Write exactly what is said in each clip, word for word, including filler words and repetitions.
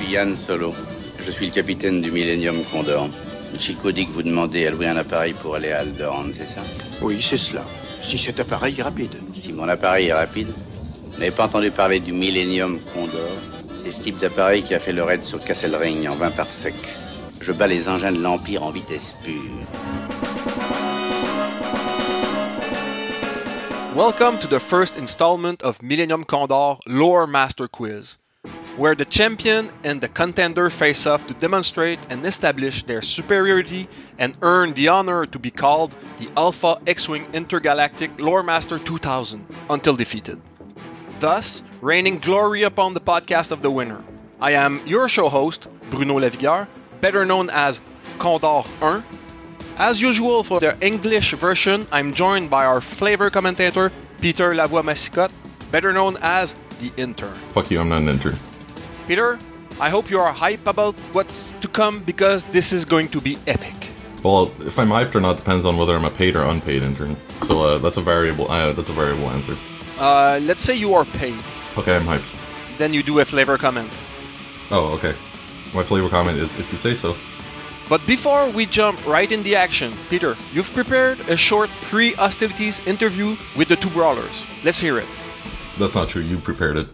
Yann Solo. Je suis le capitaine du Millennium Condor. Chico dit que vous demandez à louer un appareil pour aller à Alderaan, c'est ça? Oui, c'est cela. Si cet appareil est rapide. Si mon appareil est rapide? Vous n'avez pas entendu parler du Millennium Condor? C'est ce type d'appareil qui a fait le raid sur Castle Ring en vingt parsecs. Je bats les engins de l'Empire en vitesse pure. Welcome to the first installment of Millennium Condor Lore Master Quiz, where the champion and the contender face off to demonstrate and establish their superiority and earn the honor to be called the Alpha X-Wing Intergalactic Lore Master two thousand until defeated, thus raining glory upon the podcast of the winner. I am your show host, Bruno Lavigueur, better known as Condor one. As usual for the English version, I'm joined by our flavor commentator, Peter Lavoie-Massicotte, better known as the Intern. Fuck you, I'm not an intern. Peter, I hope you are hype about what's to come because this is going to be epic. Well, if I'm hyped or not depends on whether I'm a paid or unpaid intern. So uh, that's a variable. Uh, that's a variable answer. Uh, let's say you are paid. Okay, I'm hyped. Then you do a flavor comment. Oh, okay. My flavor comment is if you say so. But before we jump right in the action, Peter, you've prepared a short pre-hostilities interview with the two brawlers. Let's hear it. That's not true. You prepared it.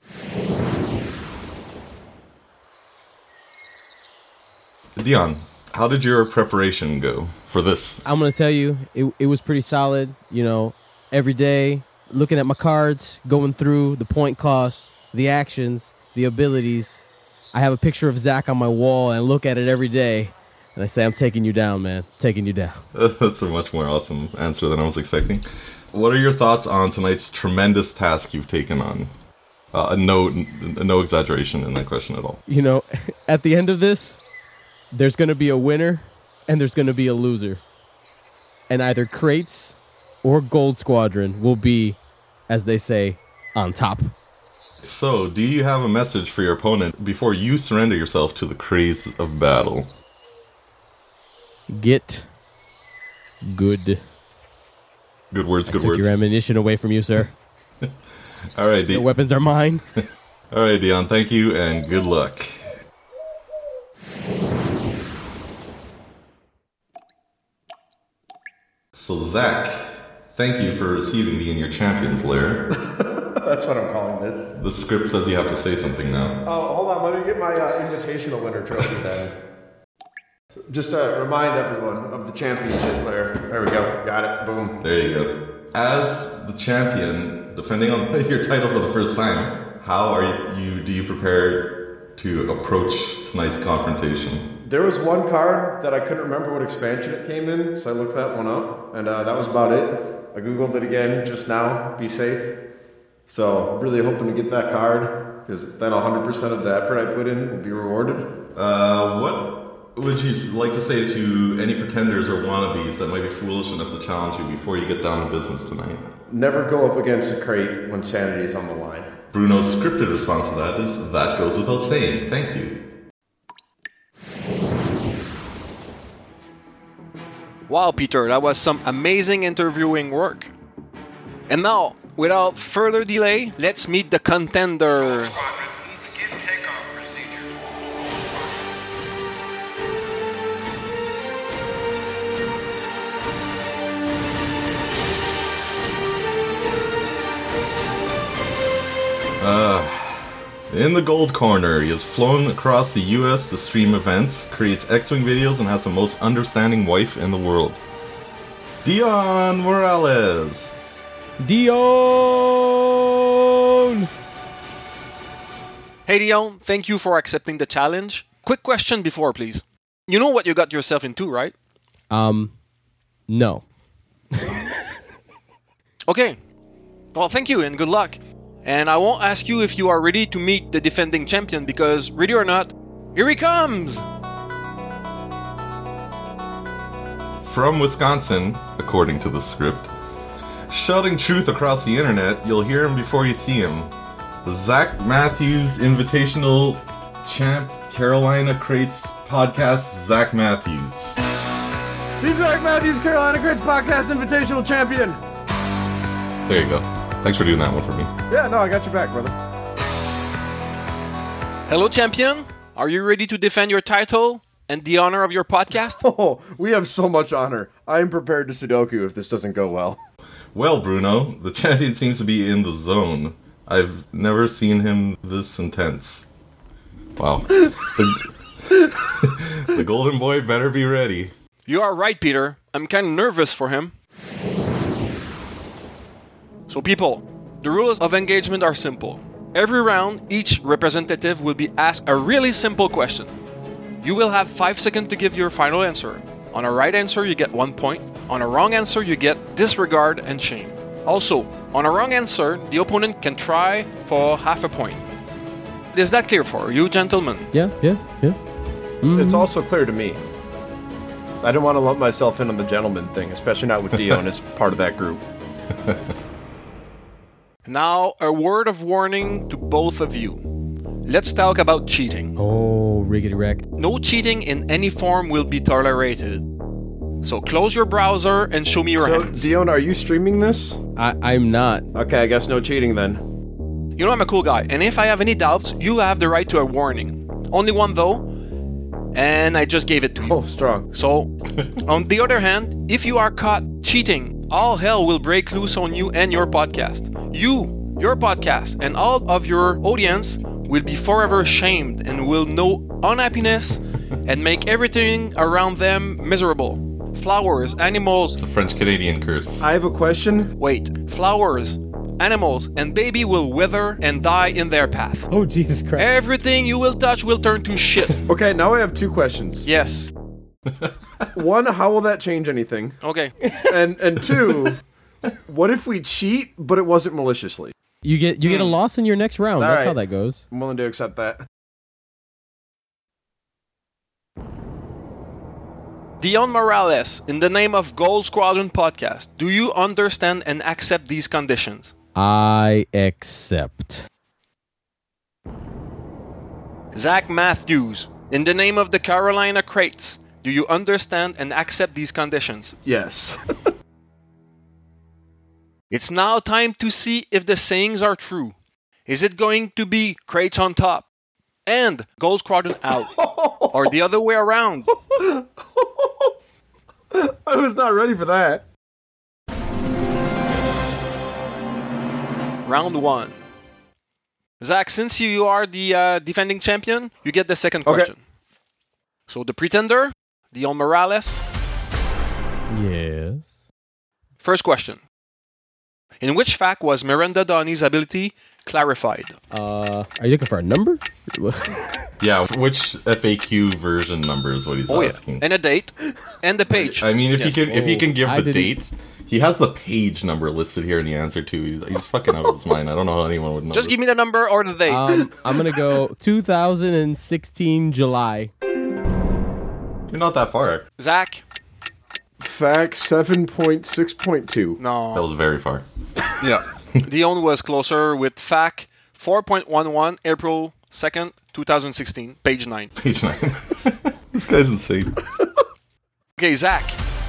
Dion, how did your preparation go for this? I'm going to tell you, it, it was pretty solid. You know, every day, looking at my cards, going through the point costs, the actions, the abilities. I have a picture of Zach on my wall and look at it every day. And I say, I'm taking you down, man. Taking you down. That's a much more awesome answer than I was expecting. What are your thoughts on tonight's tremendous task you've taken on? Uh, no, no exaggeration in that question at all. You know, at the end of this, there's going to be a winner and there's going to be a loser. And either Crates or Gold Squadron will be, as they say, on top. So, do you have a message for your opponent before you surrender yourself to the craze of battle? Get good. Good words, I good took words. your ammunition away from you, sir. All right, Dion. Your weapons are mine. All right, Dion, thank you and good luck. So, Zach, thank you for receiving me in your champion's lair. That's what I'm calling this. The script says you have to say something now. Oh, hold on. Let me get my uh, invitational winner trophy then. So just to remind everyone of the championship layer. There we go. Got it. Boom. There you go. As the champion, defending on your title for the first time, how are you? Do you prepare to approach tonight's confrontation? There was one card that I couldn't remember what expansion it came in, so I looked that one up, and uh, that was about it. I googled it again just now. Be safe. So, really hoping to get that card, because then one hundred percent of the effort I put in will be rewarded. Uh, what would you like to say to any pretenders or wannabes that might be foolish enough to challenge you before you get down to business tonight? Never go up against a crate when sanity is on the line. Bruno's scripted response to that is, that goes without saying. Thank you. Wow, Peter, that was some amazing interviewing work. And now, without further delay, let's meet the contender. Uh, in the gold corner, he has flown across the U S to stream events, creates X-Wing videos, and has the most understanding wife in the world. Dion Morales! Dion! Hey Dion, thank you for accepting the challenge. Quick question before, please. You know what you got yourself into, right? Um, no. Okay. Well, thank you and good luck. And I won't ask you if you are ready to meet the defending champion because, ready or not, here he comes! From Wisconsin, according to the script, shouting truth across the internet, you'll hear him before you see him. The Zach Matthews Invitational Champ Carolina Crates Podcast, Zach Matthews. He's Zach Matthews, Carolina Crates Podcast Invitational Champion. There you go. Thanks for doing that one for me. Yeah, no, I got your back, brother. Hello, champion. are you ready to defend your title and the honor of your podcast? Oh, we have so much honor. I'm prepared to Sudoku if this doesn't go well. Well, Bruno, the champion seems to be in the zone. I've never seen him this intense. Wow. The, the golden boy better be ready. You are right, Peter. I'm kind of nervous for him. So people, the rules of engagement are simple. Every round, each representative will be asked a really simple question. You will have five seconds to give your final answer. On a right answer, you get one point. On a wrong answer, you get disregard and shame. Also, on a wrong answer, the opponent can try for half a point. Is that clear for you, gentlemen? Yeah, yeah, yeah. Mm-hmm. It's also clear to me. I don't want to lump myself in on the gentleman thing, especially not with Dion as part of that group. Now, a word of warning to both of you. Let's talk about cheating. Oh, riggedy wreck. No cheating in any form will be tolerated. So close your browser and show me your So, hands. Dion, are you streaming this? I, I'm not. Okay, I guess no cheating then. You know I'm a cool guy, and if I have any doubts, you have the right to a warning. Only one though, and I just gave it to you. Oh, strong. So, on the other hand, if you are caught cheating, all hell will break loose on you and your podcast. You, your podcast, and all of your audience will be forever shamed and will know unhappiness and make everything around them miserable. Flowers, animals, It's a French-Canadian curse. I have a question. wait, flowers, animals, and baby will wither and die in their path. Oh, Jesus Christ. Everything you will touch will turn to shit. Okay, now I have two questions. Yes. One, how will that change anything? Okay. And and two, what if we cheat, but it wasn't maliciously? You get you get a loss in your next round. All That's right. how that goes. I'm willing to accept that. Dion Morales, in the name of Gold Squadron Podcast, do you understand and accept these conditions? I accept. Zach Matthews, in the name of the Carolina Crates, do you understand and accept these conditions? Yes. It's now time to see if the sayings are true. Is it going to be Crates on top and Gold Squadron out? Or the other way around? I was not ready for that. Round one. Zach, since you are the uh, defending champion, you get the second Okay. question. So the pretender, Dion Morales. Yes. First question. In which fact was Miranda Donnie's ability clarified? Uh, are you looking for a number? Yeah, which F A Q version number is what he's Oh asking. yeah, and a date, and the page. I mean, if Yes. he can, if he can give I the didn't- date, he has the page number listed here in the answer too. He's, he's fucking out of his mind. I don't know how anyone would know. Just this. give me the number or the date. um, I'm gonna go two thousand sixteen July. You're not that far. Zach? Fact seven point six point two. No. That was very far. Yeah. Dion was closer with fact four point one one, April second, twenty sixteen, page nine. Page nine. This guy's insane. Okay, Zach.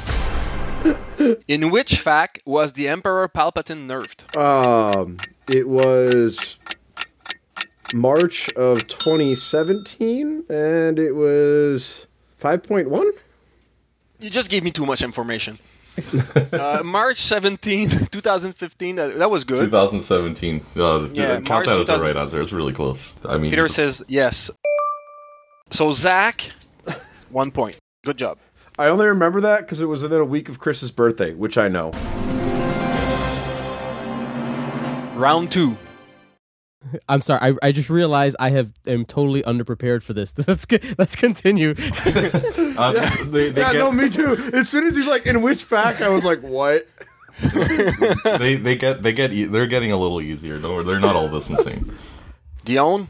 In which fact was the Emperor Palpatine nerfed? Um, it was March of twenty seventeen, and it was five point one? You just gave me too much information. uh, March seventeenth, twenty fifteen, that, that was good. twenty seventeen. Uh, Yeah, count March that as the two thousand right answer. It's really close. I mean, Peter says yes. So, Zach, one point. Good job. I only remember that because it was within a week of Chris's birthday, which I know. Round two. I'm sorry. I, I just realized I have am totally underprepared for this. Let's co- let's continue. uh, they, they yeah, get, no, me too. As soon as he's like, in which fact, I was like, what? they they get they get e- they're getting a little easier. Don't worry, they're not all this insane. Dion,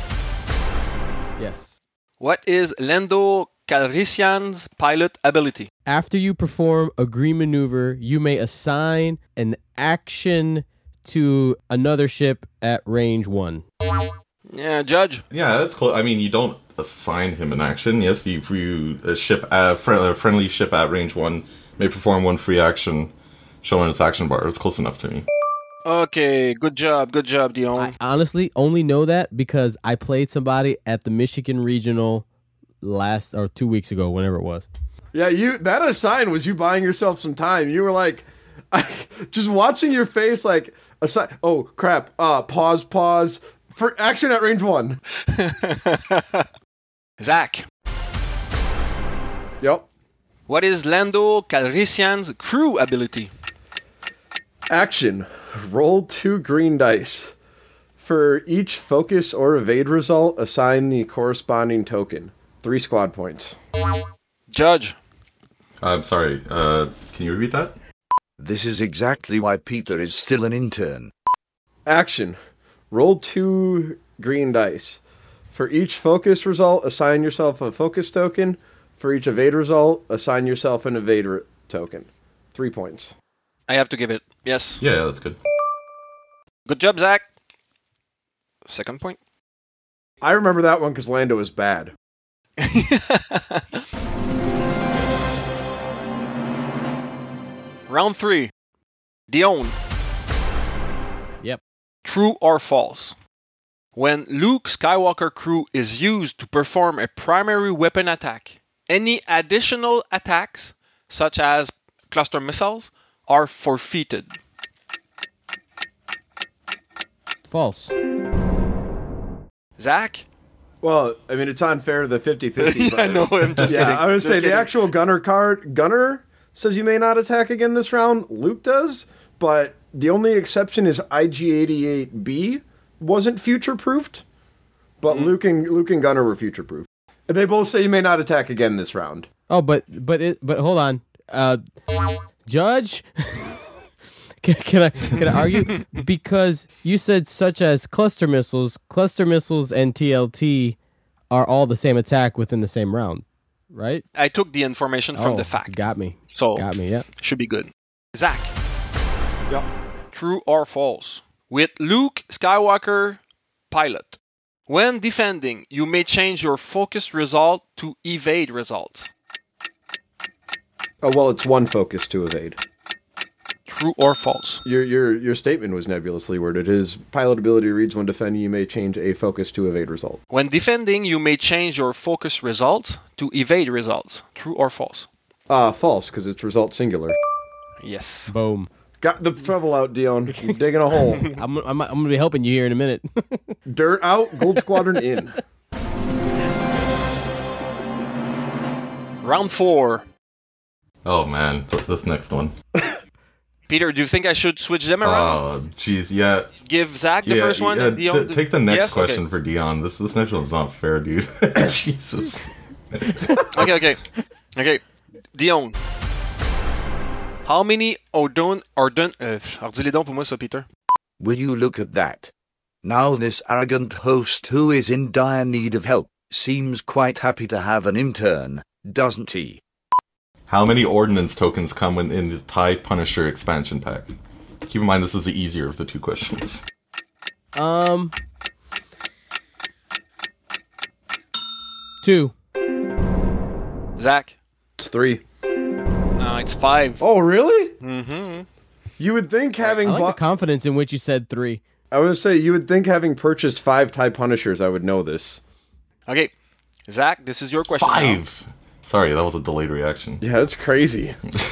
Yes. what is Lando Calrissian's pilot ability? After you perform a green maneuver, you may assign an action to another ship at range one. Yeah, Judge. Yeah, that's close. I mean, you don't assign him an action. Yes, you, you a ship a, fr- a friendly ship at range one may perform one free action, showing its action bar. It's close enough to me. Okay, good job, good job, Dion. I honestly only know that because I played somebody at the Michigan Regional last or two weeks ago, whenever it was. Yeah, you. That assign was you buying yourself some time. You were like, I, just watching your face, like, assign. Oh crap! Uh, pause, pause for action at range one. Zach, Yep. what is Lando Calrissian's crew ability? Action. Roll two green dice. For each focus or evade result, assign the corresponding token. Three squad points. Judge, I'm sorry. Uh, can you repeat that? This is exactly why Peter is still an intern. Action. Roll two green dice. For each focus result, assign yourself a focus token. For each evade result, assign yourself an evade re- token. Three points. I have to give it. Yes. Yeah, that's good. Good job, Zach. Second point. I remember that one because Lando was bad. Round three. Dion. Yep. True or false? When Luke Skywalker crew is used to perform a primary weapon attack, any additional attacks, such as cluster missiles, are forfeited. False. Zach? Well, I mean, it's unfair to the fifty-fifty. I know, I'm just yeah, kidding. I would Just say kidding. the actual gunner card, gunner says you may not attack again this round. Luke does, but the only exception is I G eighty-eight B wasn't future-proofed, but Mm-hmm. Luke and Luke and Gunner were future-proof. And they both say you may not attack again this round. Oh, but but it but hold on, uh, Judge. can, can I can I argue because you said such as cluster missiles, cluster missiles, and T L T are all the same attack within the same round, right? I took the information from Oh, the fact. Got me. So, Got me. Yeah. should be good. Zach, Yep. true or false? With Luke Skywalker pilot, when defending, you may change your focus result to evade results. Oh well, it's one focus to evade. True or false? Your your your statement was nebulously worded. His pilot ability reads when defending, you may change a focus to evade result. When defending, you may change your focus results to evade results. True or false? Uh, false, because it's result singular. Yes. Boom. Got the trouble out, Dion. You're digging a hole. I'm I'm I'm gonna be helping you here in a minute. Dirt out, Gold Squadron in. Round four. Oh man, th- this next one. Peter, do you think I should switch them around? Oh, jeez, yeah. Give Zach the Yeah, first one? yeah and Dion t- take the next Yes? question Okay. for Dion. This this next one's not fair, dude. Jesus. Okay, okay. Okay. Dion. How many Ordon... Ordon... Euh, alors dis-les donc pour moi ça, Peter. Will you look at that? Now this arrogant host who is in dire need of help seems quite happy to have an intern, doesn't he? How many ordnance tokens come in, in the TIE Punisher expansion pack? Keep in mind this is the easier of the two questions. Um, two. Zach. It's three. No, it's five. Oh, really? Mm-hmm. You would think having I like bought... the confidence in which you said three. I would say you would think having purchased five TIE Punishers, I would know this. Okay. Zach, this is your question now. Five! Sorry, that was a delayed reaction. Yeah, that's crazy.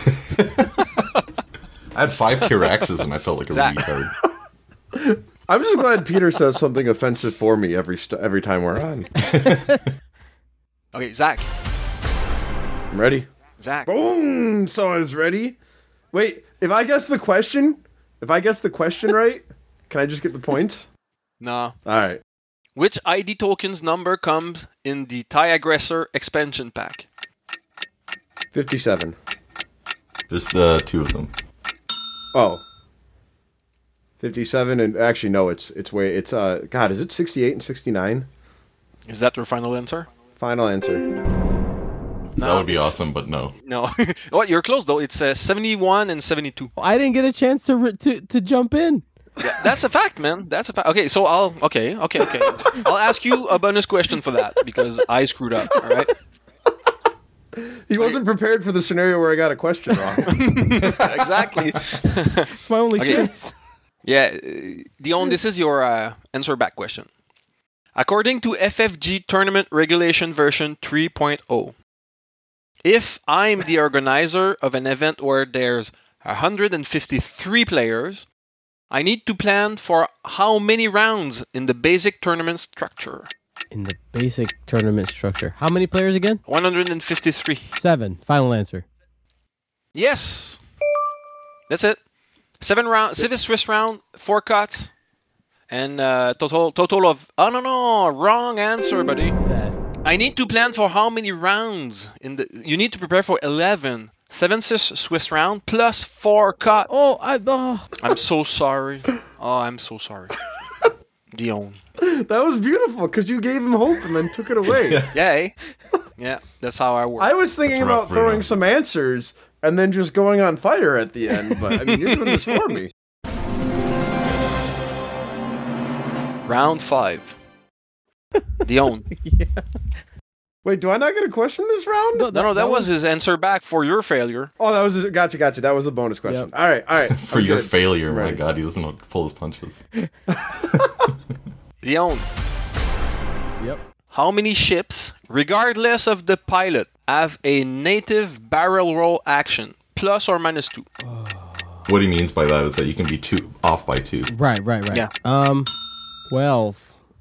I had five Kiraxes and I felt like a Zach. retard. I'm just glad Peter says something offensive for me every st- every time we're on. Okay, Zach. I'm ready. Zach. Boom! So I was ready. Wait, if I guess the question, if I guess the question right, can I just get the points? No. All right. Which I D tokens number comes in the TIE Aggressor expansion pack? fifty-seven. There's uh, two of them. Oh. fifty-seven and actually no, it's it's way it's uh God, is it sixty-eight and sixty-nine? Is that your final answer? Final answer. No, That would be it's- awesome, but no. No. Oh, you're close though. It's uh, seventy-one and seventy-two. I didn't get a chance to re- to to jump in. Yeah, that's a fact, man. That's a fact. Okay, so I'll okay, okay, okay. I'll ask you a bonus question for that because I screwed up. All right. He wasn't prepared for the scenario where I got a question wrong. Exactly. It's my only Okay. choice. Yeah, uh, Dion, this is your uh, answer back question. According to F F G Tournament Regulation version three point oh, if I'm the organizer of an event where there's one hundred fifty-three players, I need to plan for how many rounds in the basic tournament structure? In the basic tournament structure. How many players again? one hundred fifty-three. Seven. Final answer. Yes. That's it. Seven round, seven Swiss round, four cuts, and uh, total total of. Oh no no, wrong answer, buddy. Sad. I need to plan for how many rounds in the. You need to prepare for eleven. Seven Swiss Swiss round plus four cut. Oh, I. Oh. I'm so sorry. Oh, I'm so sorry. Dion. That was beautiful because you gave him hope and then took it away. Yeah. Eh? Yeah, that's how I work. I was thinking That's rough, about throwing Bruno. some answers and then just going on fire at the end, but I mean, you're doing this for me. Round five. Dion. Yeah. Wait, do I not get a question this round? No, No, no, that was his answer back for your failure. Oh, that was gotcha, gotcha. That was the bonus question. Yep. All right, all right. For I'm your good. failure, my Right. God, he doesn't know how to pull his punches. Dion. Yep. How many ships, regardless of the pilot, have a native barrel roll action, plus or minus two? What he means by that is that you can be two off by two. Right, right, right. Yeah. Um, twelve.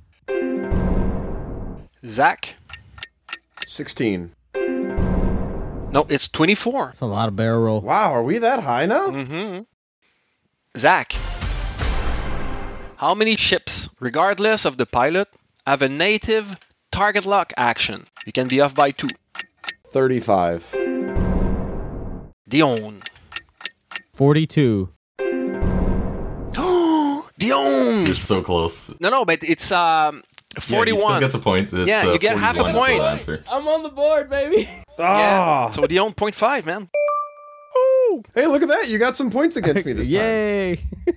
Zach? sixteen. No, it's twenty-four. That's a lot of barrel roll. Wow, are we that high now? Mm-hmm. Zach? How many ships, regardless of the pilot, have a native target lock action? You can be off by two. thirty-five. Dion. Forty-two. Dion! You're so close. No, no, but it's um Yeah, he forty-one. still gets a point. It's, Yeah, uh, you get half a forty-one point. is the answer. I'm on the board, baby. Yeah. Ah. So Dion, point five, man. Woo! Hey, look at that. You got some points against me this time. Yay.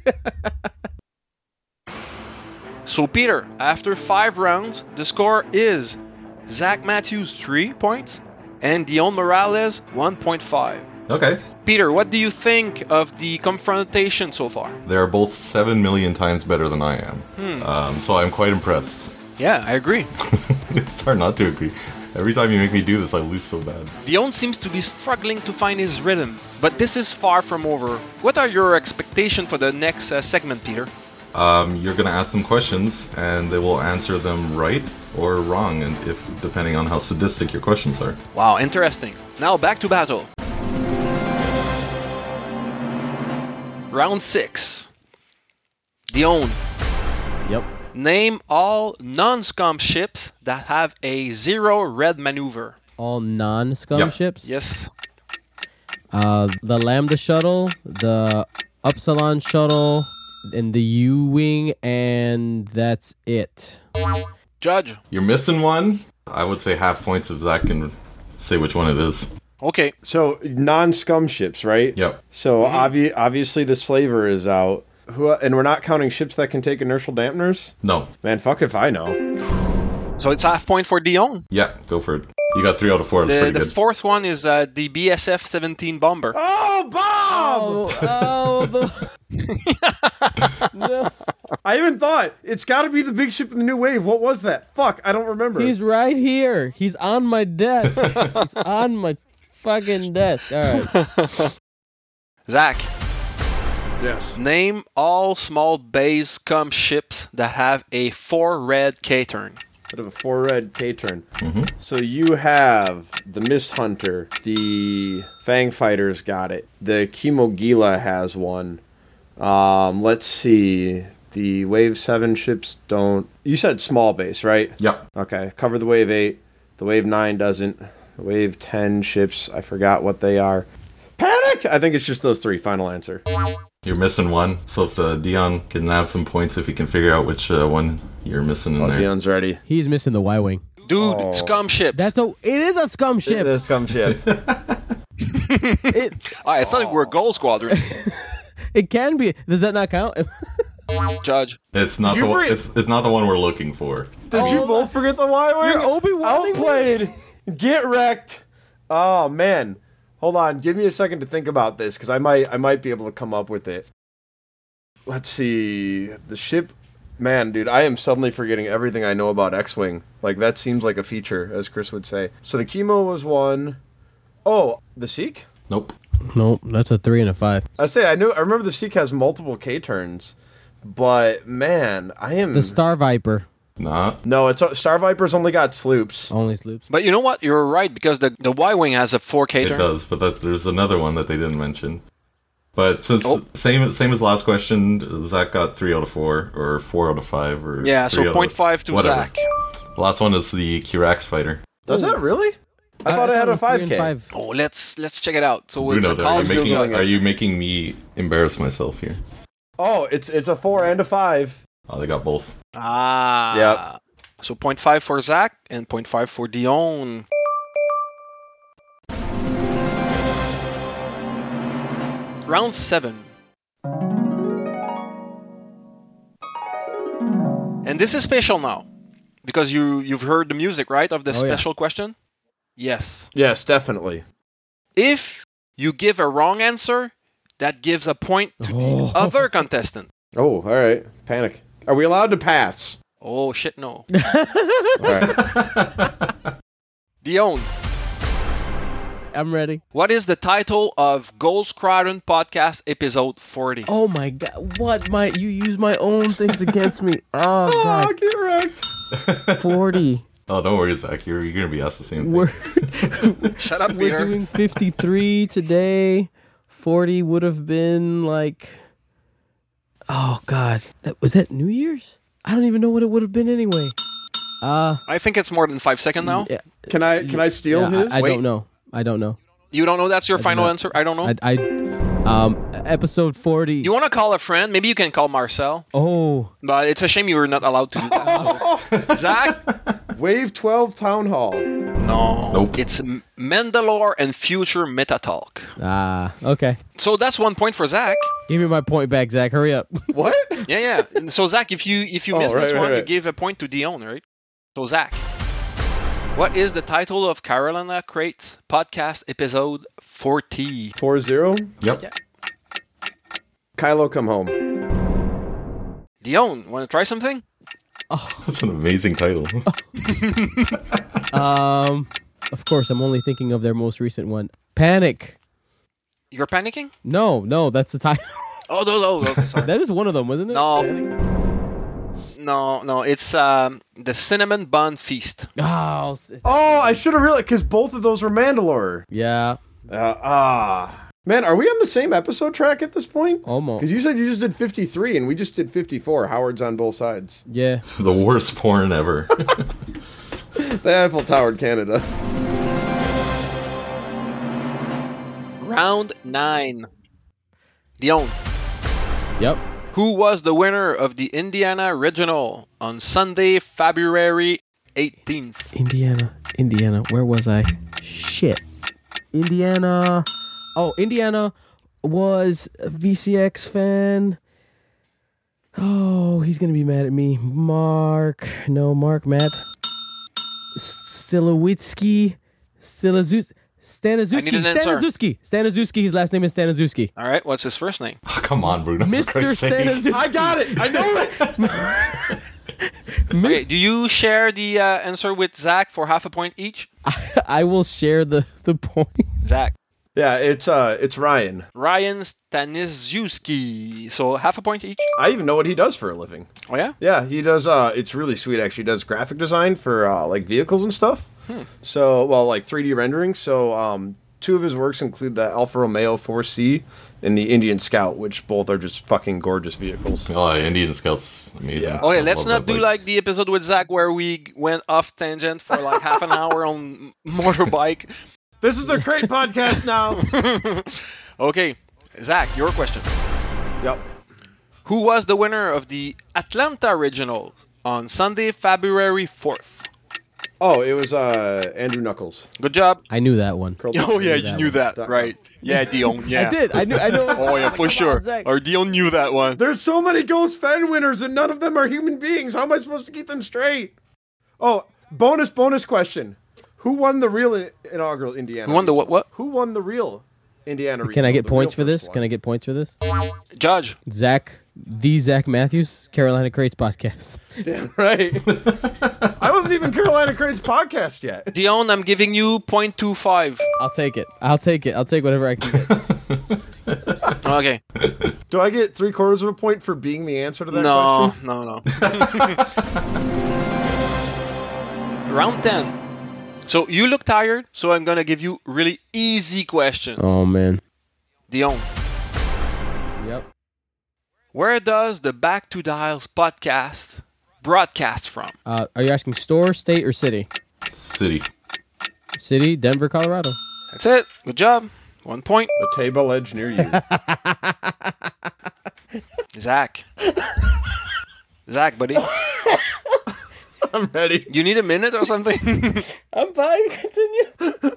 So Peter, after five rounds, the score is Zach Matthews three points and Dion Morales one point five. Okay. Peter, what do you think of the confrontation so far? They're both seven million times better than I am. Hmm. Um, so I'm quite impressed. Yeah, I agree. It's hard not to agree. Every time you make me do this, I lose so bad. Dion seems to be struggling to find his rhythm, but this is far from over. What are your expectations for the next uh, segment, Peter? Um, you're going to ask them questions, and they will answer them right or wrong, and if depending on how sadistic your questions are. Wow, interesting. Now back to battle. Round six. Dion, Yep. name all non-scum ships that have a zero red maneuver. All non-scum Yep. ships. Yes. Uh, the Lambda shuttle, the Upsilon shuttle, and the U-wing, and that's it. Judge. You're missing one. I would say half points if Zach can say which one it is. Okay. So, non-scum ships, right? Yep. So, obvi- obviously the Slaver is out. Who? And we're not counting ships that can take inertial dampeners? No. Man, fuck if I know. So it's half point for Dion. Yeah, go for it. You got three out of four. That's The, pretty the good. fourth one is uh, the B S F seventeen bomber. Oh, Bob! Oh, oh, the... no. I even thought, it's got to be the big ship in the new wave. What was that? Fuck, I don't remember. He's right here. He's on my desk. He's on my fucking desk. All right. Zach, Yes. name all small base cum ships that have a four red K-turn. Bit of a four red K-turn. Mhm. So you have the Mist Hunter, the Fang Fighters got it. The Kimogila has one. Um, let's see. The Wave seven ships don't... You said small base, right? Yep. Okay, cover the Wave eight. The Wave nine doesn't. The Wave ten ships, I forgot what they are. Panic! I think it's just those three. Final answer. You're missing one. So if uh, Dion can have some points if he can figure out which uh, one you're missing in Oh, there. Dion's ready. He's missing the Y-wing. Dude, Oh. scum ships. That's a. It is a scum ship. The scum ship. It. Oh, I thought we were Gold Squadron. It can be. Does that not count? Judge. It's not Did the you one, forget- it's, it's not the one we're looking for. Did you Oh, both forget the Y-Wing? You're Obi-Wan-ing me? Outplayed. Get wrecked. Oh, man. Hold on. Give me a second to think about this, because I might, I might be able to come up with it. let's see. The ship... Man, dude, I am suddenly forgetting everything I know about X-Wing. Like, that seems like a feature, as Chris would say. So the Chemo was one. Oh, the Seek? Nope. No, that's a three and a five. I say, I knew. I remember the Seek has multiple K-turns. But, man, I am... The Star Viper. Nah. No, it's Star Viper's only got sloops. Only sloops. But you know what? You're right, because the, the Y-Wing has a four K It turn. does, but that, there's another one that they didn't mention. But since Oh. same same as last question, Zach got three out of four or four out of five or Yeah, three so out point of- five to whatever. Zach. The last one is the Kirax fighter. Does that really? I, thought I, had it a was three five and K. five. Oh, let's let's check it out. So it's Bruno, a are you, college making, building. building. are you making me embarrass myself here? Oh, it's it's a four and a five. Oh, they got both. Ah. Yep. So point five for Zach and point five for Dion. Round seven. And this is special now. Because you, you've heard the music, right, of the Oh, yeah. special question? Yes. Yes, definitely. If you give a wrong answer, that gives a point to Oh. the other contestant. Oh, all right. Panic. Are we allowed to pass? Oh, shit, no. All right. Dion, I'm ready. what is the title of Gold Squadron Podcast Episode forty? Oh my god. What? My You use my own things against me. Oh, Oh, god. get wrecked. forty. Oh, don't worry, Zach. You're, you're going to be asked the same thing. We're, Shut up, we're Peter. doing fifty-three today. forty would have been like... Oh, God. That, was that New Year's? I don't even know what it would have been anyway. Uh, I think it's more than five seconds now. yeah, Can I can I steal yeah, his? I, I Wait. don't know. I don't know. You don't know that's your I do final not. answer? I don't know. I, I um, episode forty. You want to call a friend? Maybe you can call Marcel. Oh, But it's a shame you were not allowed to do that. Zach, Wave twelve Town Hall. So. No. Nope. It's M- Mandalore and Future Meta Talk. ah, okay. So that's one point for Zach. Give me my point back, Zach. Hurry up. What? Yeah, yeah. And so Zach, if you if you Oh, miss this right, right, one, you right. give a point to Dion, right? So Zach, what is the title of Carolina Crate's podcast episode forty? Four zero. Yep. Yeah. Kylo, come home. Dion, want to try something? That's an amazing title. Um, of course, I'm only thinking of their most recent one. Panic. You're panicking? No, no, that's the title. Oh no, no, okay, sorry. That is one of them, wasn't it? No. Panic? No, no, it's um, the Cinnamon Bun Feast. Oh, s- Oh, I should have realized because both of those were Mandalore. yeah, Uh, ah, man, are we on the same episode track at this point? almost. Because you said you just did fifty-three and we just did fifty-four. Howard's on both sides. Yeah. The worst porn ever. The Eiffel Tower in Canada. Round nine. Dion, Yep. who was the winner of the Indiana Regional on Sunday, February eighteenth? Indiana, Indiana. Where was I? Shit. Indiana. Oh, Indiana was a V C X fan. Oh, he's gonna be mad at me. Mark. No, Mark. Matt. Stilowitzki. Stilazuz. Staniszewski. I need an answer. Staniszewski. Staniszewski. His last name is Staniszewski. All right, what's his first name? Oh, come on, Bruno. for Mister Christ's sake. Staniszewski. I got it. I know it. Okay, do you share the uh, answer with Zach for half a point each? I will share the, the point. Zach. Yeah, it's uh, it's Ryan. Ryan Staniszewski. So half a point each? I even know what he does for a living. Oh, yeah? Yeah, he does. Uh, it's really sweet actually. He does graphic design for uh, like vehicles and stuff. Hmm. So, well, like three D rendering. So, um, two of his works include the Alfa Romeo four C and the Indian Scout, which both are just fucking gorgeous vehicles. Oh, Indian Scout's amazing. Yeah. Okay, I let's love not that do bike. like the episode with Zach where we g- went off tangent for like half an hour on motorbike. This is a great podcast now. Okay, Zach, your question. Yep. Who was the winner of the Atlanta Regional on Sunday, February fourth? Oh, it was uh, Andrew Knuckles. Good job. I knew that one. Curled Oh up. yeah, that you knew one. that, That right? Yeah, Dion. Yeah. I did. I knew. I know. Oh yeah, for Come sure. on, Zach. Or Dion knew that one. There's so many Ghost Fan winners and none of them are human beings. How am I supposed to keep them straight? Oh, bonus, bonus question. Who won the real i- inaugural Indiana? Who won the what? What? Who won the real Indiana? Can I regional, get the points real for this? first Can I one? get points for this? Judge. Zach The Zach Matthews, Carolina Crates podcast. Damn right. I wasn't even Carolina Crates podcast yet. Dion, I'm giving you zero point two five. I'll take it. I'll take it. I'll take whatever I can get. Okay. Do I get three quarters of a point for being the answer to that No, question? no, no. Round ten. So you look tired, so I'm gonna give you really easy questions. Oh man. Dion, Yep. where does the Back to Dials podcast broadcast from? Uh, are you asking store, state, or city? City. City, Denver, Colorado. That's it. Good job. One point. The table edge near you. Zach. Zach, buddy. I'm ready. You need a minute or something? I'm fine. Continue.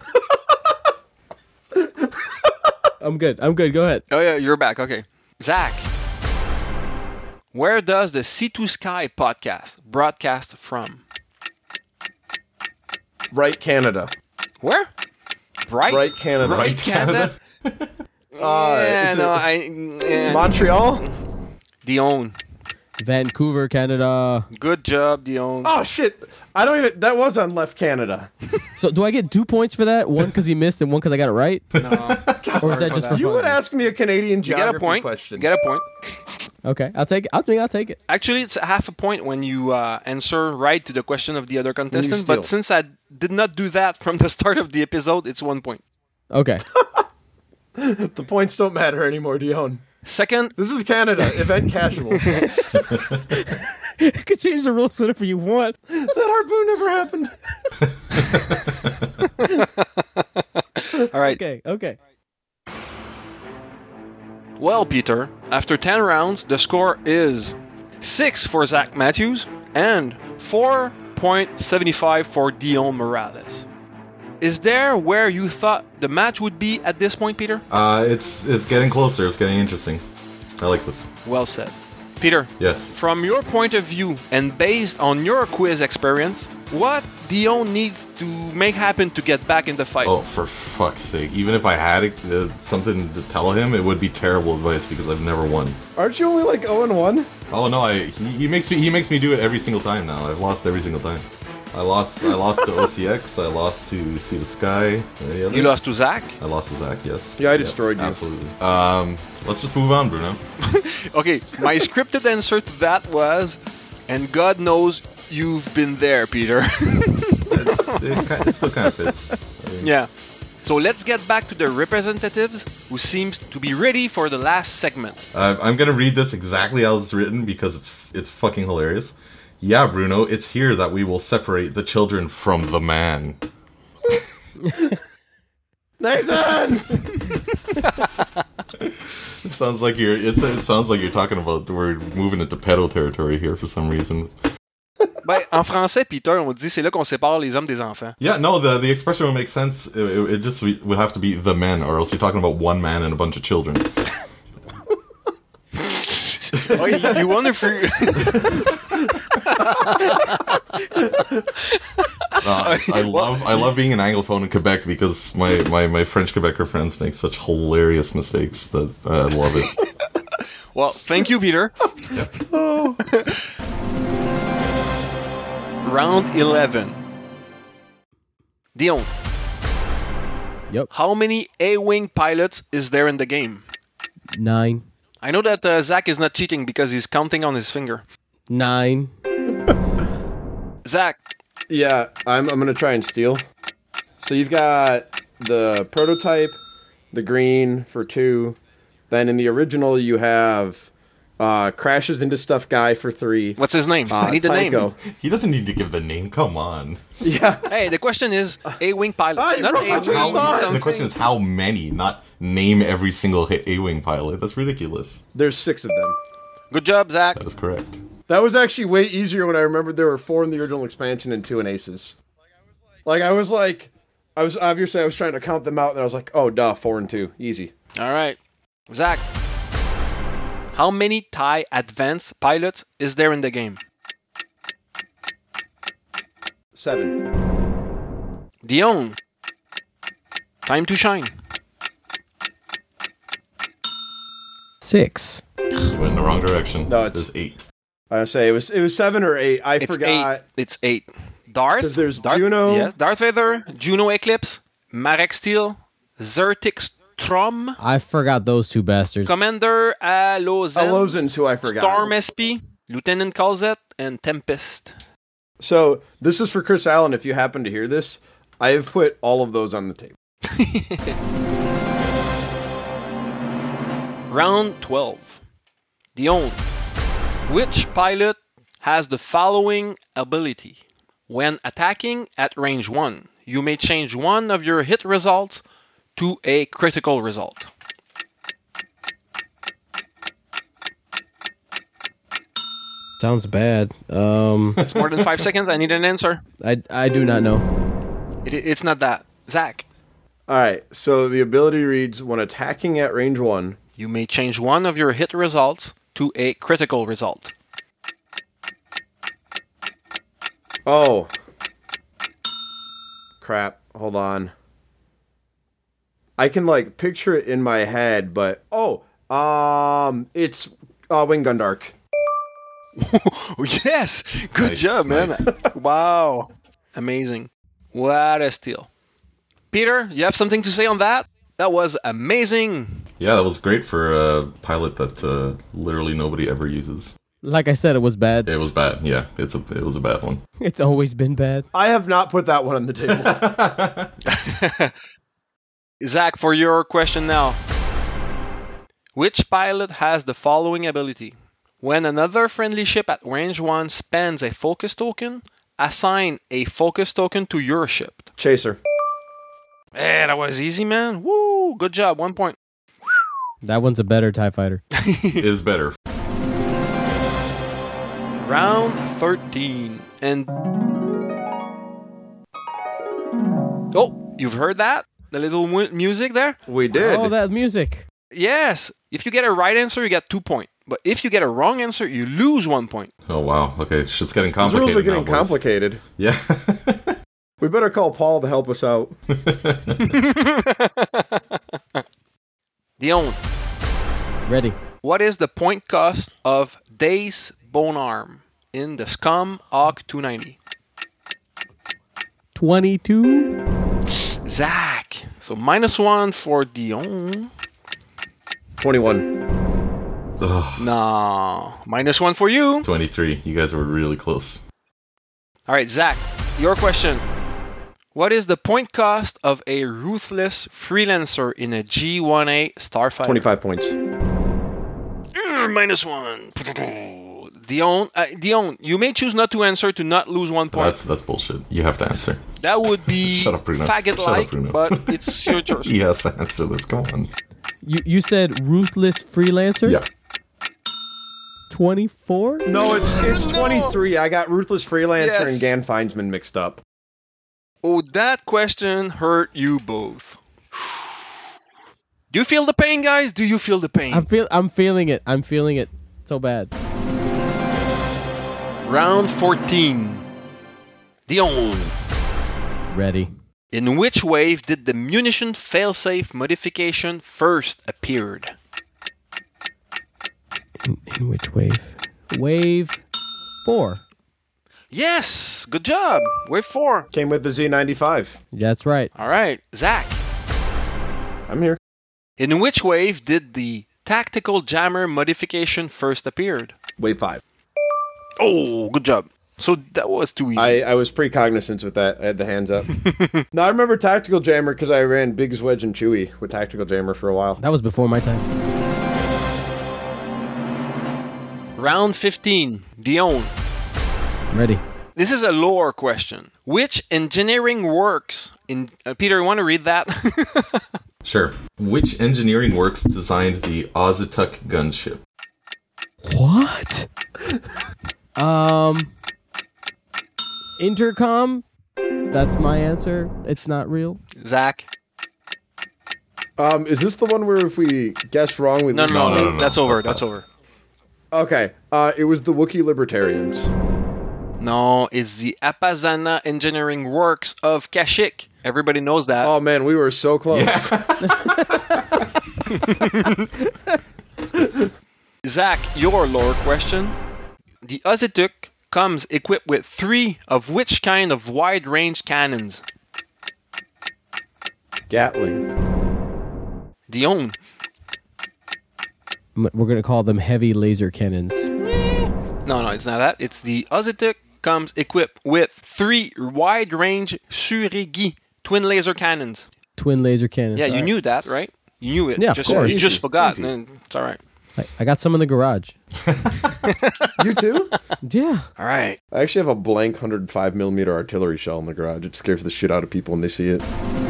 I'm good. I'm good. Go ahead. Oh, yeah, you're back. Okay. Zach, where does the C two Sky podcast broadcast from? Right Canada. Where? Right? Right Canada. Right Canada? Uh, yeah, is no, it I... Yeah. Montreal? Dion. Vancouver, Canada. Good job, Dion. Oh shit! I don't even. That was on Left Canada. So do I get two points for that? One because he missed and one because I got it right? No. Or is that just for You fun? would ask me a Canadian You get geography a point. question. You get a point. Okay, I'll take it. I'll think I'll take it. Actually, it's half a point when you uh, answer right to the question of the other contestant. steal. But since I did not do that from the start of the episode, it's one point. Okay. The points don't matter anymore, Dion. Second, This is Canada. Event casual. You could change the rules whenever you want. That harpoon never happened. all right. Okay, okay. Well, Peter, after ten rounds, the score is six for Zach Matthews and four point seven five for Dion Morales. Is there where you thought the match would be at this point, Peter? Uh, it's it's getting closer. It's getting interesting. I like this. Well said. Peter, Yes. from your point of view and based on your quiz experience, what Dion needs to make happen to get back in the fight? Oh, for fuck's sake! Even if I had uh, something to tell him, it would be terrible advice because I've never won. Aren't you only like zero and one? Oh no, I he, he makes me he makes me do it every single time now. I've lost every single time. I lost I lost to O C X. I lost to See the Sky. Any others? You lost to Zach? I lost to Zach. Yes. Yeah, I Yep, destroyed you. Absolutely. Um, let's just move on, Bruno. Okay, my scripted answer to that was, and God knows you've been there, Peter. It's, it, ki- it still kind of fits. I mean, Yeah. So let's get back to the representatives who seems to be ready for the last segment. Uh, I'm gonna read this exactly as it's written because it's it's fucking hilarious. Yeah, Bruno, it's here that we will separate the children from the man. Nathan! It sounds like you're. It's, it sounds like you're talking about. We're moving into pedo territory here for some reason. Ben, en français, Peter, on dit c'est là qu'on sépare les hommes des enfants. Yeah, no, the the expression would make sense. It, it, it just would have to be the men, or else you're talking about one man and a bunch of children. Oh, you, you wonder if you... Uh, I love I love being an Anglophone in Quebec because my, my, my French Quebecer friends make such hilarious mistakes that uh, I love it. Well, thank you, Peter. Oh. Round eleven. Dion, Yep. how many A-Wing pilots is there in the game? Nine. I know that uh, Zach is not cheating because he's counting on his finger. Nine. Zach, Yeah, I'm, I'm gonna try and steal. So you've got the prototype, the green for two. Then in the original you have uh, crashes into stuff guy for three. what's his name? Uh, I need the Tycho. name. He doesn't need to give the name. Come on. Yeah. Hey, the question is A-Wing pilot, Ah, you not broke my A-Wing train of thought. something. The question is how many, not name every single A-Wing pilot. That's ridiculous. There's six of them. Good job, Zach. That is correct. That was actually way easier when I remembered there were four in the original expansion and two in Aces. Like I was like, I was obviously I was trying to count them out and I was like, oh duh, four and two, easy. All right. Zach, how many TIE advanced pilots is there in the game? Seven. Dion, time to shine. Six. You went in the wrong direction. No, it's- There's eight. I say it was it was seven or eight. I It's forgot. eight. It's eight. Darth. 'Cause there's Darth, Juno. Yes, Darth Vader, Juno Eclipse, Marek Steel, Zertix Trom, I forgot those two bastards. Commander Alozen, Alozan's who I forgot. Storm S P, Lieutenant Calzette, and Tempest. So this is for Chris Allen. If you happen to hear this, I have put all of those on the table. Round twelve. Dion. Which pilot has the following ability? When attacking at range one, you may change one of your hit results to a critical result. Sounds bad. Um, It's more than five seconds. I need an answer. I I do not know. It, it's not that. Zach, All right. So the ability reads: when attacking at range one, you may change one of your hit results to a critical result. oh, crap. Hold on. I can like picture it in my head, but oh, um, it's uh, Wing Gundark. Yes! Good Nice, job, man. nice. Wow. Amazing. What a steal. Peter, you have something to say on that? That was amazing. Yeah, that was great for a pilot that uh, literally nobody ever uses. Like I said, it was bad. It was bad. Yeah, it's a it was a bad one. It's always been bad. I have not put that one on the table. Zach, for your question now. Which pilot has the following ability? When another friendly ship at range one spends a focus token, assign a focus token to your ship. Chaser. Hey, that was easy, man. Woo! Good job. One point. That one's a better TIE fighter. It is better. Round thirteen. And... Oh, you've heard that? The little mu- music there? We did. Oh, that music. Yes. If you get a right answer, you get two points. But if you get a wrong answer, you lose one point. Oh wow. Okay, shit's getting These complicated. rules are getting now, boys. complicated. Yeah. We better call Paul to help us out. Dion, Ready. what is the point cost of Dace Bone Arm in the Scum Hawk two ninety? twenty-two. Zach. So minus one for Dion. twenty-one. Ugh, No. Minus one for you. twenty-three. You guys were really close. All right, Zach, your question. What is the point cost of a Ruthless Freelancer in a G one A Starfighter? twenty-five points. Mm, minus one. Dion, uh, Dion, you may choose not to answer to not lose one point. That's that's bullshit. You have to answer. That would be Shut up, Bruno. faggot-like, Shut up, Bruno. but it's your choice. He has to answer this. Come on. You you said ruthless freelancer? Yeah. twenty-four? No, it's it's No. twenty-three. I got Ruthless Freelancer Yes. and Gan Feinsman mixed up. Oh, that question hurt you both. Do you feel the pain, guys? Do you feel the pain? I feel I'm feeling it. I'm feeling it so bad. Round fourteen. Dion. Ready. In which wave did the munition failsafe modification first appeared? In, in which wave? Wave four. Yes, good job. Wave four. Came with the Z ninety-five. That's right. All right, Zach. I'm here. In which wave did the tactical jammer modification first appeared? Wave five. Oh, good job. So that was too easy. I, I was pretty cognizant with that. I had the hands up. No, I remember Tactical Jammer because I ran Biggs, Wedge, and Chewie with Tactical Jammer for a while. That was before my time. Round fifteen. Dion. Ready. This is a lore question. Which engineering works in... Uh, Peter, you want to read that? Sure. Which engineering works designed the Ozatuk gunship? What? um Intercom? That's my answer. It's not real. Zach? Um, is this the one where if we guess wrong, we No, lose? no, no, no, no, no. that's over. That's That's fast. over. Okay. Uh, it was the Wookiee Libertarians. No, it's the Apazana Engineering Works of Kashyyyk. Everybody knows that. Oh man, we were so close. Zach, your lore question. The Azetuk comes equipped with three of which kind of wide-range cannons? Gatling. Dion. M- We're gonna call them heavy laser cannons. No, no, it's not that. It's the Azetuk comes equipped with three wide-range Surigi twin laser cannons. Twin laser cannons. Yeah, you All right. knew that, right? You knew it. Yeah, of just, course. You just Easy, forgot. easy. Man, it's all right. I, I got some in the garage. You too? Yeah. All right. I actually have a blank one hundred five millimeter artillery shell in the garage. It scares the shit out of people when they see it.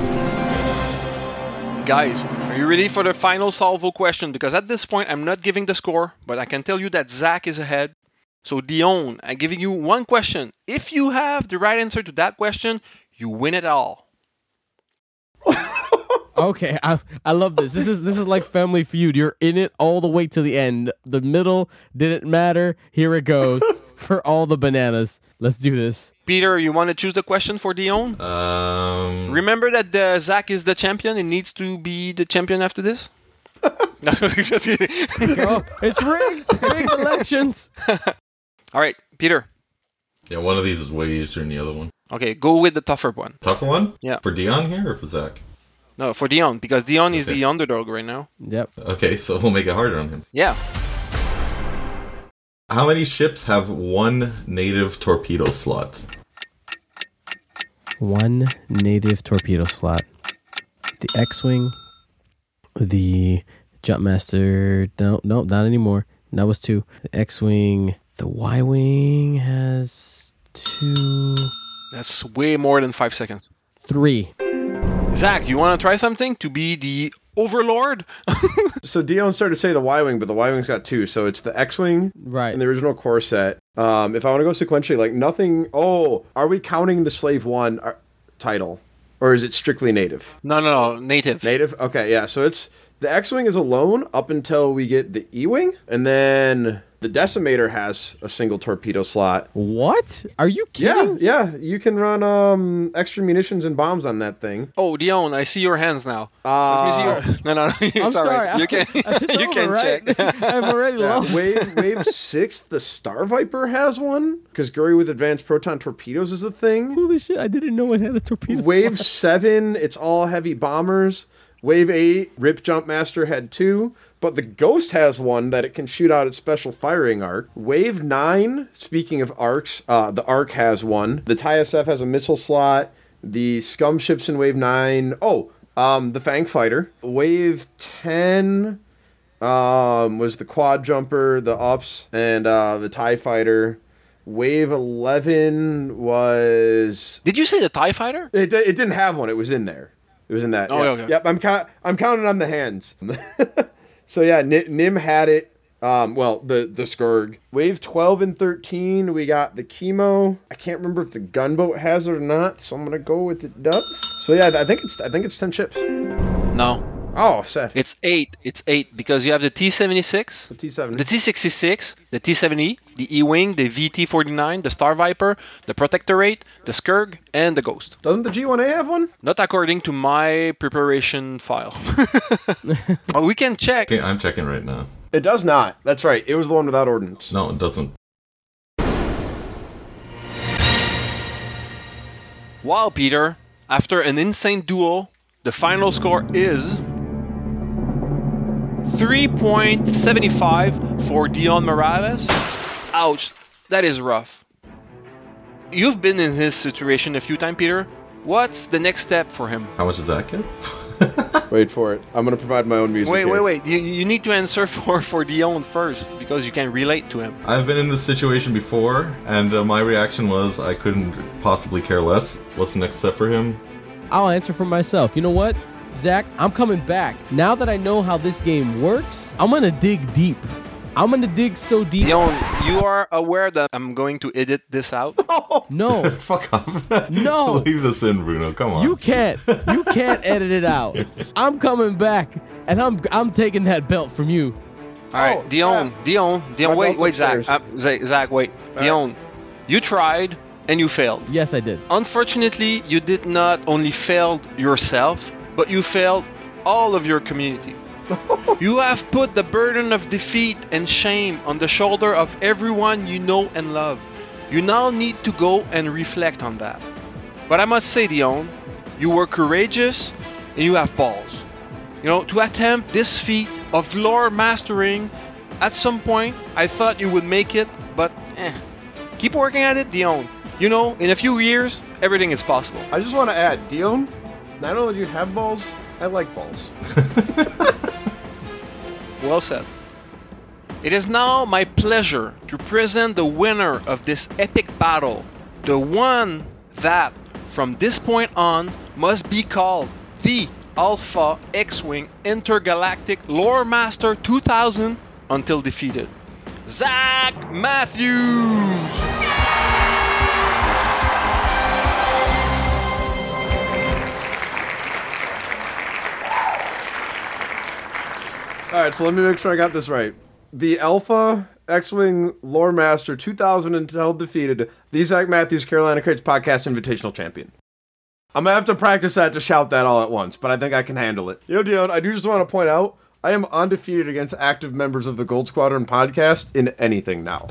Guys, are you ready for the final salvo question? Because at this point, I'm not giving the score, but I can tell you that Zach is ahead. So Dion, I'm giving you one question. If you have the right answer to that question, you win it all. Okay, I I love this. This is this is like Family Feud. You're in it all the way to the end. The middle didn't matter. Here it goes for all the bananas. Let's do this. Peter, you want to choose the question for Dion? Um, Remember that uh, Zach is the champion and needs to be the champion after this? No, just kidding. Oh, it's rigged. Rigged elections. All right, Peter. yeah, one of these is way easier than the other one. Okay, go with the tougher one. Tougher one? Yeah. For Dion here or for Zach? No, for Dion, because Dion is Okay. the underdog right now. Yep. Okay, so we'll make it harder on him. Yeah. How many ships have one native torpedo slot? One native torpedo slot. The X-Wing. The Jumpmaster. No, no, not anymore. That was two. The X-Wing. The Y-Wing has two. That's way more than five seconds. Three. Zach, you want to try something to be the overlord? So Dion started to say the Y-Wing, but the Y-Wing's got two. So it's the X-Wing Right. and the original core set. Um, if I want to go sequentially, like nothing... Oh, are we counting the Slave One uh, title? Or is it strictly native? No, no, no, native. Native? Okay, yeah. So it's... The X-Wing is alone up until we get the E-Wing. And then the Decimator has a single torpedo slot. What? Are you Yeah, kidding? yeah. You can run um, extra munitions and bombs on that thing. Oh, Dion, I see your hands now. Uh, Let me see your... No, no, it's I'm all sorry. right. You can, It's you over, can right? check. I've already Yeah, lost. wave wave six, the Star Viper has one because Guri with advanced proton torpedoes is a thing. Holy shit! I didn't know it had a torpedo. Wave slot. seven, it's all heavy bombers. Wave eight, Rip Jump Master had two, but the Ghost has one that it can shoot out its special firing arc. Wave nine, speaking of arcs, uh, the Arc has one. The T I S F has a missile slot. The Scum ships in Wave nine. Oh, um, the Fang Fighter. Wave ten. Um, was the Quad Jumper, the Ups, and uh, the TIE Fighter. Wave eleven was... Did you say the TIE Fighter? It, it didn't have one. It was in there. It was in that. Oh, yep. okay. Yep, I'm, count, I'm counting on the hands. So yeah, N- Nim had it. Um, well, the, the Skurg. Wave twelve and thirteen, we got the Chemo. I can't remember if the Gunboat has it or not, so I'm going to go with it does. So yeah, I think it's I think it's ten ships. No. Oh, set. It's eight. It's eight because you have the T seventy-six, The T seven. the T sixty-six, the T seventy, the E-Wing, the V T forty-nine, the Star Viper, the Protectorate, the Skurg, and the Ghost. Doesn't the G one A have one? Not according to my preparation file. Well, we can check. Okay, I'm checking right now. It does not. That's right. It was the one without ordnance. No, it doesn't. Wow, Peter. After an insane duel, the final score is three point seven five for Dion Morales. Ouch, that is rough. You've been in his situation a few times, Peter. What's the next step for him? How much does that get? Wait for it. I'm going to provide my own music. Wait, here. wait, wait. You, you need to answer for, for Dion first because you can relate to him. I've been in this situation before, and uh, my reaction was I couldn't possibly care less. What's the next step for him? I'll answer for myself. You know what, Zach? I'm coming back. Now that I know how this game works, I'm gonna dig deep. I'm gonna dig so deep. Dion, you are aware that I'm going to edit this out? No, Fuck off. No. Leave this in, Bruno. Come on. you can't. You can't edit it out. I'm coming back, and I'm I'm taking that belt from you. All right, Oh, Dion, yeah. Dion, Dion, My wait, belt's wait, Zach. upstairs. Uh, Zach, Zach, wait. Dion, you tried and you failed. Yes, I did. Unfortunately, you did not only fail yourself, but you failed all of your community. You have put the burden of defeat and shame on the shoulder of everyone you know and love. You now need to go and reflect on that. But I must say, Dion, you were courageous and you have balls. You know, to attempt this feat of lore mastering, at some point, I thought you would make it, but eh. Keep working at it, Dion. You know, in a few years, everything is possible. I just want to add, Dion, not only do you have balls, I like balls. Well said. It is now my pleasure to present the winner of this epic battle, the one that, from this point on, must be called the Alpha X-Wing Intergalactic Lore Master two thousand until defeated, Zach Matthews! Alright, so let me make sure I got this right. The Alpha X-Wing Lore Master two thousand until defeated, the Zach Matthews Carolina Crates Podcast Invitational Champion. I'm gonna have to practice that to shout that all at once, but I think I can handle it. You know, Dion, I do just want to point out, I am undefeated against active members of the Gold Squadron podcast in anything now.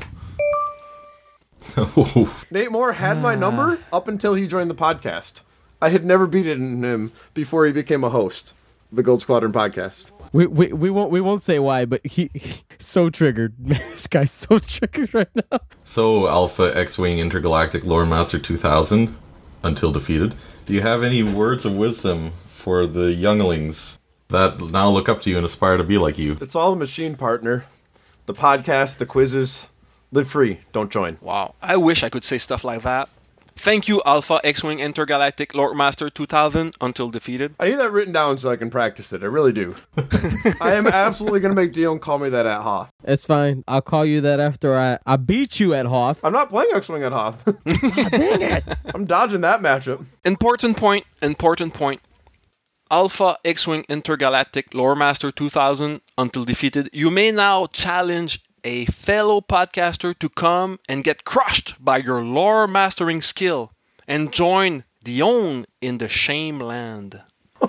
Nate Moore had my number up until he joined the podcast. I had never beaten him before he became a host of the Gold Squadron podcast. We we we won't we won't say why, but he, he so triggered. Man, this guy's so triggered right now. So, Alpha X-Wing Intergalactic Lore Master two thousand until defeated. Do you have any words of wisdom for the younglings that now look up to you and aspire to be like you? It's all a machine, partner. The podcast, the quizzes. Live free. Don't join. Wow, I wish I could say stuff like that. Thank you, Alpha X-Wing Intergalactic Lore Master two thousand until defeated. I need that written down so I can practice it. I really do. I am absolutely going to make Dion call me that at Hoth. It's fine. I'll call you that after I, I beat you at Hoth. I'm not playing X-Wing at Hoth. Oh, dang it. I'm dodging that matchup. Important point, important point. Alpha X-Wing Intergalactic Lore Master two thousand until defeated. You may now challenge a fellow podcaster to come and get crushed by your lore mastering skill and join Dion in the shame land.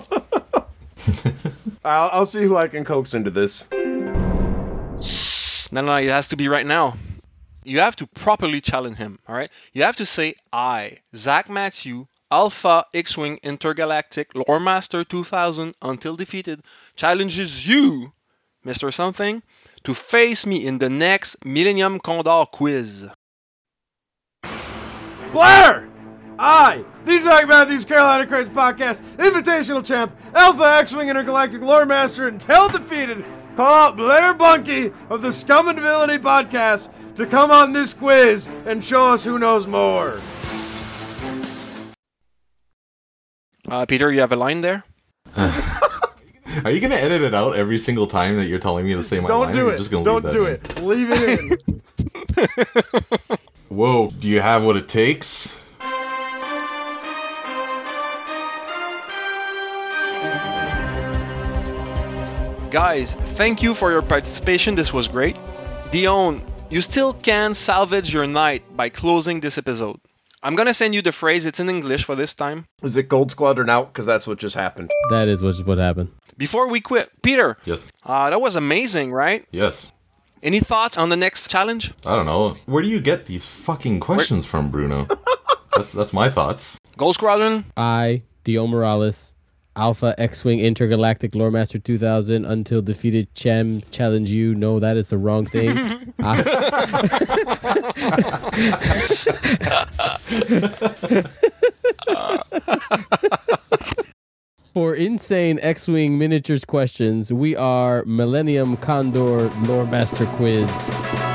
I'll, I'll see who I can coax into this. No, no, it has to be right now. You have to properly challenge him, all right? You have to say, I, Zach Matthew, Alpha X-Wing Intergalactic Lore Master two thousand until defeated, challenges you, Mister Something, to face me in the next Millennium Condor quiz. Blair! I, the Zach Matthews Carolina Crates Podcast Invitational Champ, Alpha X-Wing Intergalactic Lore Master until defeated, call out Blair Bunky of the Scum and Villainy Podcast to come on this quiz and show us who knows more. Uh, Peter, you have a line there? Are you going to edit it out every single time that you're telling me to say my Don't line? do You're it. just gonna Don't leave that do in? it. Leave it in. Whoa, do you have what it takes? Guys, thank you for your participation. This was great. Dion, you still can salvage your night by closing this episode. I'm gonna send you the phrase. It's in English for this time. Is it Gold Squadron out? Because that's what just happened. That is what, what happened. Before we quit, Peter. Yes. Uh, that was amazing, right? Yes. Any thoughts on the next challenge? I don't know. Where do you get these fucking questions from, Bruno? that's that's my thoughts. Gold Squadron? I, Dio Morales, Alpha X-Wing Intergalactic Lore Master two thousand until defeated Chem challenge you. No, that is the wrong thing. I- For insane X-Wing miniatures questions, we are Millennium Condor Lore Master Quiz.